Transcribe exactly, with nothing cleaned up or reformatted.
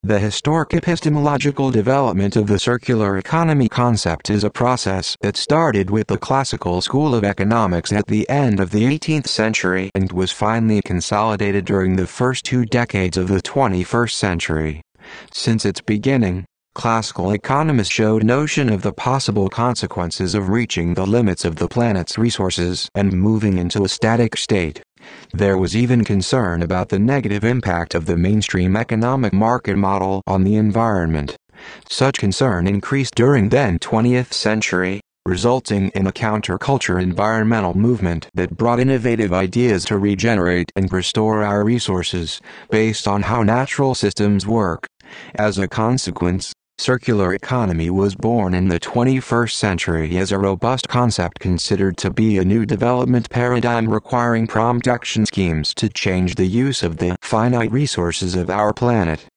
The historic epistemological development of the circular economy concept is a process that started with the classical school of economics at the end of the eighteenth century and was finally consolidated during the first two decades of the twenty-first century. Since its beginning, classical economists showed notion of the possible consequences of reaching the limits of the planet's resources and moving into a static state. There was even concern about the negative impact of the mainstream economic market model on the environment. Such concern increased during then twentieth century, resulting in a counterculture environmental movement that brought innovative ideas to regenerate and restore our resources, based on how natural systems work. As a consequence, circular economy was born in the twenty-first century as a robust concept considered to be a new development paradigm requiring prompt action schemes to change the use of the finite resources of our planet.